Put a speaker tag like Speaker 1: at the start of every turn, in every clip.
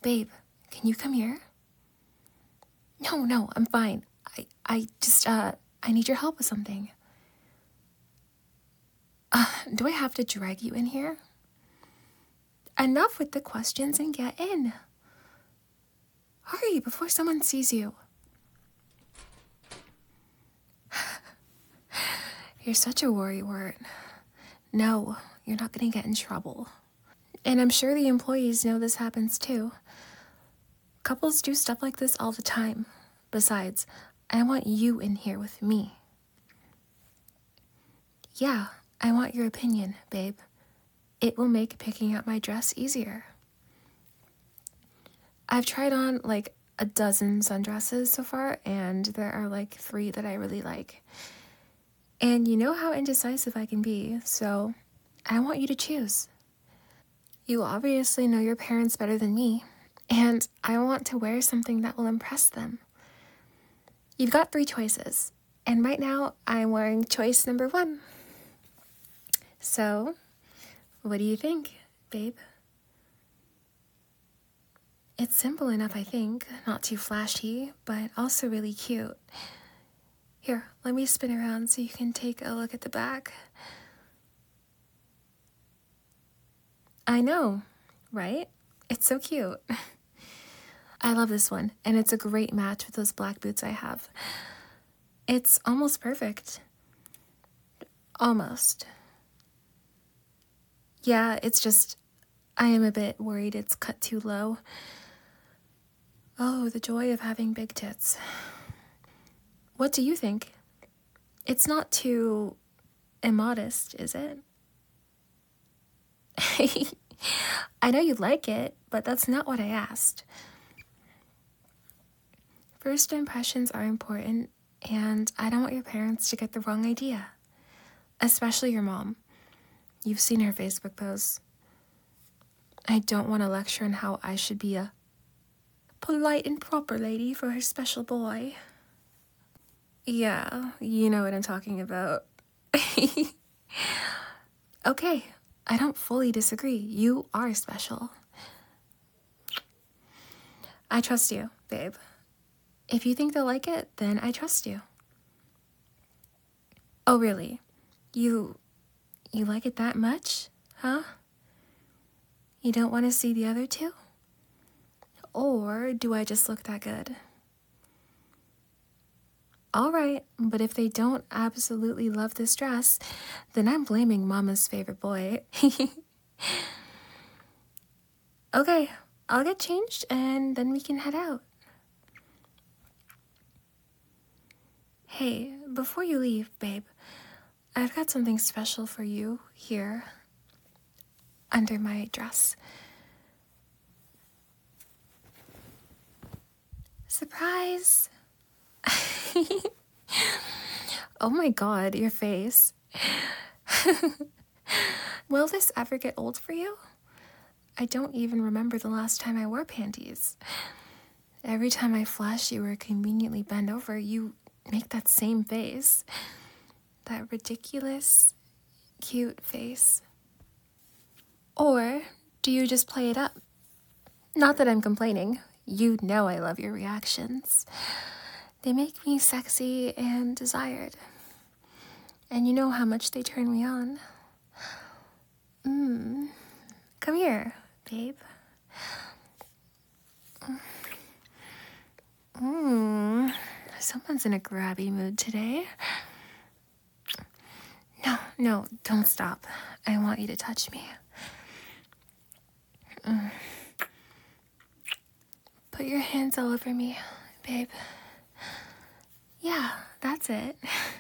Speaker 1: Babe, can you come here? No, I'm fine. I just, I need your help with something. Do I have to drag you in here? Enough with the questions and get in. Hurry before someone sees you. You're such a worrywart. No, you're not gonna get in trouble. And I'm sure the employees know this happens too. Couples do stuff like this all the time. Besides, I want you in here with me. Yeah, I want your opinion, babe. It will make picking out my dress easier. I've tried on like a dozen sundresses so far, and there are like 3 that I really like. And you know how indecisive I can be, so I want you to choose. You obviously know your parents better than me, and I want to wear something that will impress them. You've got 3 choices, and right now I'm wearing choice number 1. So, what do you think, babe? It's simple enough, I think. Not too flashy, but also really cute. Here, let me spin around so you can take a look at the back. I know, right? It's so cute. I love this one, and it's a great match with those black boots I have. It's almost perfect. Almost. Yeah, it's just, I am a bit worried it's cut too low. Oh, the joy of having big tits. What do you think? It's not too immodest, is it? I know you like it, but that's not what I asked. First impressions are important, and I don't want your parents to get the wrong idea. Especially your mom. You've seen her Facebook posts. I don't want to lecture on how I should be a polite and proper lady for her special boy. Yeah, you know what I'm talking about. Okay, I don't fully disagree. You are special. I trust you, babe. If you think they'll like it, then I trust you. Oh, really? You like it that much? Huh? You don't want to see the other 2? Or do I just look that good? All right, but if they don't absolutely love this dress, then I'm blaming Mama's favorite boy. Okay, I'll get changed and then we can head out. Hey, before you leave, babe, I've got something special for you here under my dress. Surprise! Oh my god, your face. Will this ever get old for you? I don't even remember the last time I wore panties. Every time I flash you or conveniently bend over, you make that same face. That ridiculous, cute face. Or do you just play it up? Not that I'm complaining. You know I love your reactions. They make me sexy and desired. And you know how much they turn me on. Come here, babe. Someone's in a grabby mood today. No, don't stop. I want you to touch me. Put your hands all over me, babe. Yeah, that's it.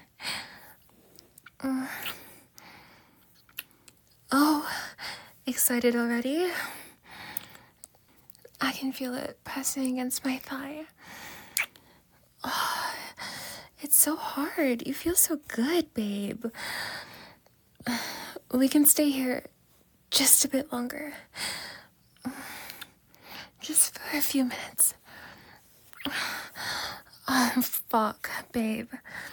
Speaker 1: Oh, excited already? I can feel it pressing against my thigh. Oh, it's so hard. You feel so good, babe. We can stay here just a bit longer. Just for a few minutes. Oh, fuck, babe.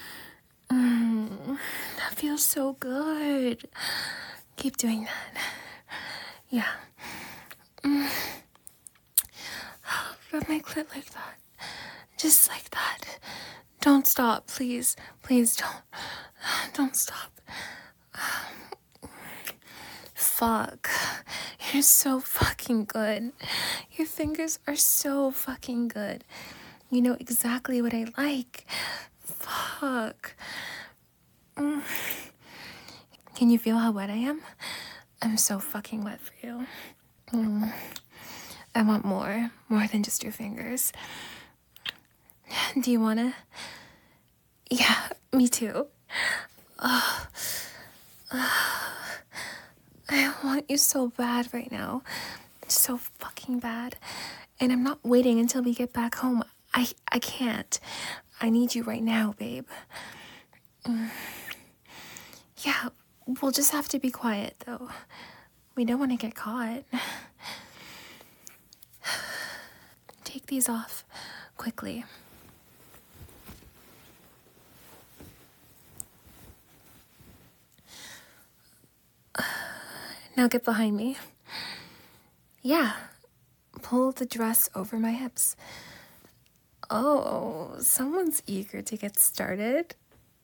Speaker 1: That feels so good. Keep doing that. Yeah. Rub my clit like that. Just like that. Don't stop, please. Please don't. Don't stop. Fuck. You're so fucking good. Your fingers are so fucking good. You know exactly what I like. Fuck. Can you feel how wet I am? I'm so fucking wet for you. I want more than just your fingers. Do you wanna? Yeah, me too. I want you so bad right now. So fucking bad. And I'm not waiting until we get back home. I can't. I need you right now, babe. Yeah, we'll just have to be quiet, though. We don't want to get caught. Take these off quickly. Now get behind me. Yeah. Pull the dress over my hips. Oh, someone's eager to get started.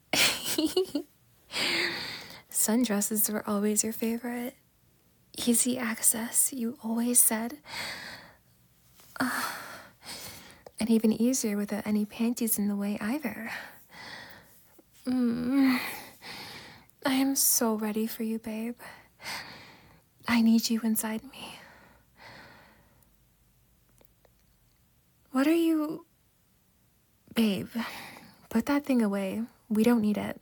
Speaker 1: Sundresses were always your favorite. Easy access, you always said. And even easier without any panties in the way either. I am so ready for you, babe. I need you inside me. What are you... Babe, put that thing away. We don't need it.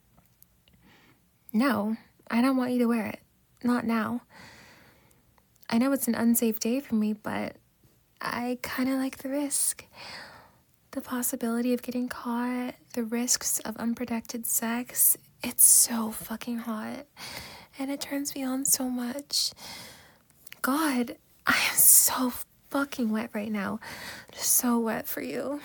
Speaker 1: No, I don't want you to wear it. Not now. I know it's an unsafe day for me, but I kind of like the risk. The possibility of getting caught, the risks of unprotected sex. It's so fucking hot. And it turns me on so much. God, I am so fucking wet right now. Just so wet for you.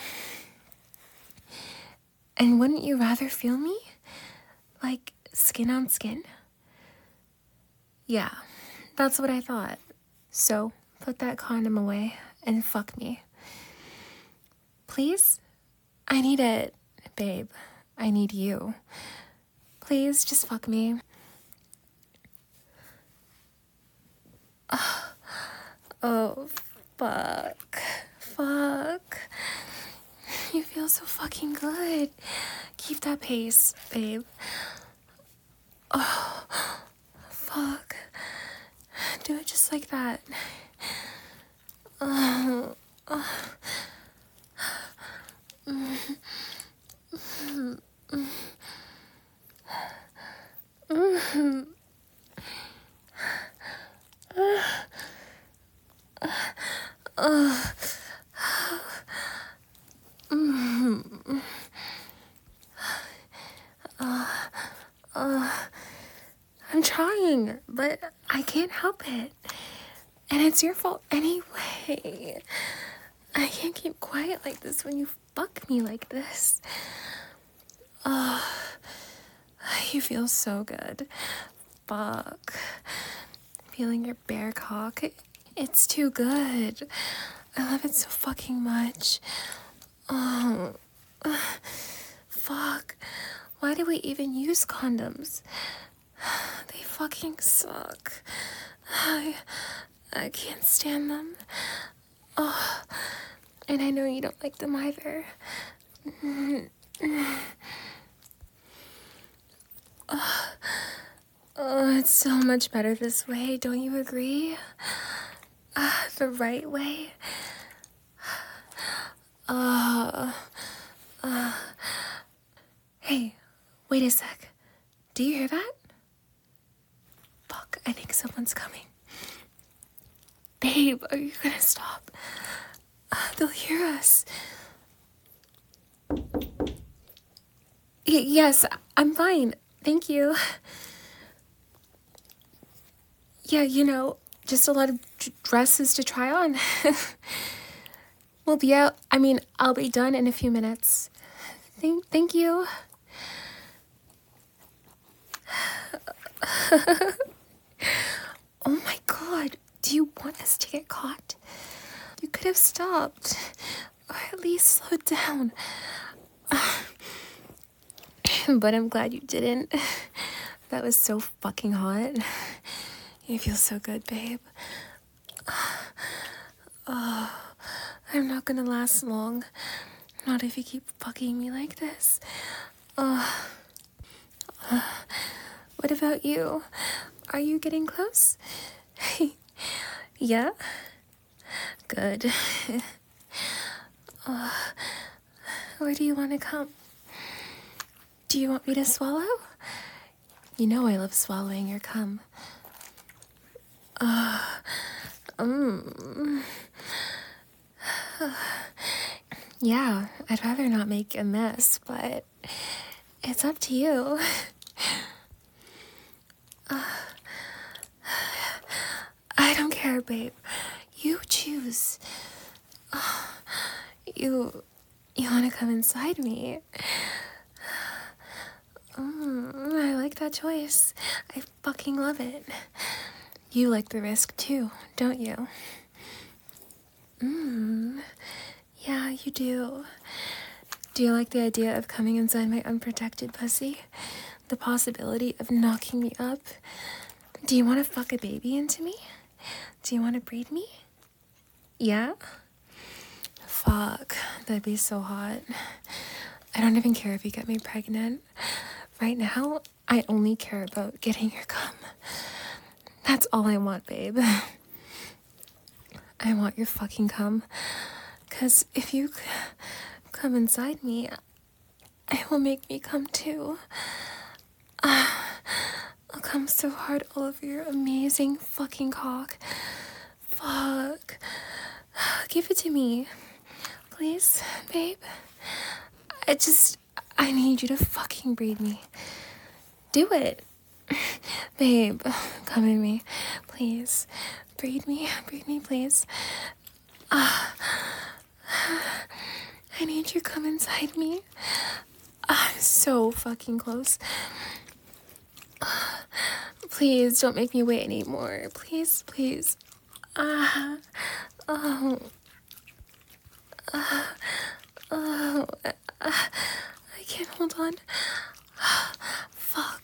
Speaker 1: And wouldn't you rather feel me? Like skin on skin? Yeah, that's what I thought. So put that condom away and fuck me. Please? I need it, babe. I need you. Please, just fuck me. Oh, fuck. Fuck. You feel so fucking good. Keep that pace, babe. Oh, fuck. Do it just like that. I'm trying, but I can't help it. And it's your fault anyway. I can't keep quiet like this when you fuck me like this. You feel so good. Fuck. Feeling your bare cock. It's too good. I love it so fucking much. Oh. Fuck. Why do we even use condoms? They fucking suck. I can't stand them. Oh, and I know you don't like them either. Oh, it's so much better this way, don't you agree? The right way? Hey, wait a sec. Do you hear that? Fuck, I think someone's coming. Babe, are you gonna stop? They'll hear us. Yes, I'm fine. Thank you. Yeah, you know, just a lot of dresses to try on. We'll be out. I'll be done in a few minutes. Thank you. Oh my God. Do you want us to get caught? You could could have stopped. Or at least slowed down. But I'm glad you didn't. That was so fucking hot. You feel so good, babe. I'm not gonna last long. Not if you keep fucking me like this. What about you? Are you getting close? Yeah? Good. Where do you want to come? Do you want me to swallow? You know I love swallowing your cum. Yeah, I'd rather not make a mess, but it's up to you. I don't care, babe. You choose. You want to come inside me? I like that choice. I fucking love it. You like the risk too, don't you? Yeah, you do. Do you like the idea of coming inside my unprotected pussy? The possibility of knocking me up? Do you want to fuck a baby into me? Do you want to breed me? Yeah? Fuck, that'd be so hot. I don't even care if you get me pregnant. Right now, I only care about getting your cum. That's all I want, babe. I want your fucking cum. 'Cause if you come inside me, it will make me come too. I'll come so hard all over your amazing fucking cock. Fuck. Give it to me. Please, babe. I need you to fucking breed me. Do it. Babe, come in me. Please. Breed me, please. I need you to come inside me. I'm so fucking close. Please don't make me wait anymore. Please, please. I can't hold on. Fuck.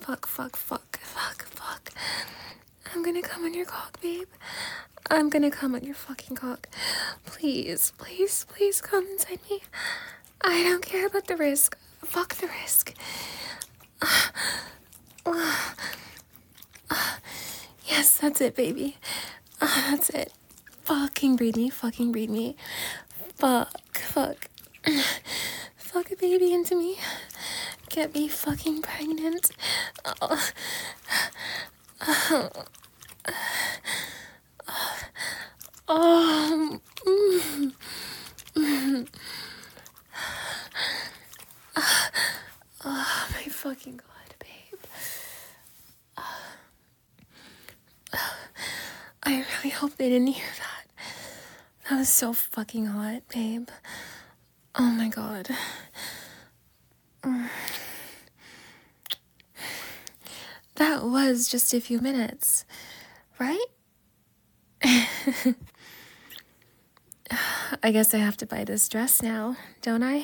Speaker 1: I'm gonna come on your cock, babe. I'm gonna come on your fucking cock. Please come inside me. I don't care about the risk. Fuck the risk. Yes, that's it, baby. That's it. Fucking breed me. Fuck a baby into me. Get me fucking pregnant. Oh my fucking god, babe. I really hope they didn't hear that. That was so fucking hot, babe. Oh my god. That was just a few minutes, right? I guess I have to buy this dress now, don't I?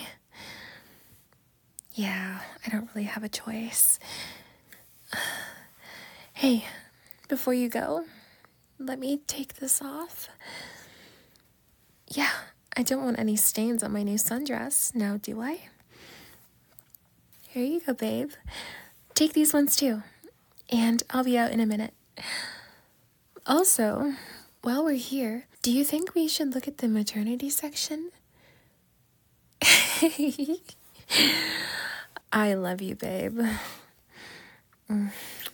Speaker 1: Yeah, I don't really have a choice. Hey, before you go, let me take this off. Yeah, I don't want any stains on my new sundress, now do I? Here you go, babe. Take these ones too, and I'll be out in a minute. Also, while we're here, do you think we should look at the maternity section? I love you, babe.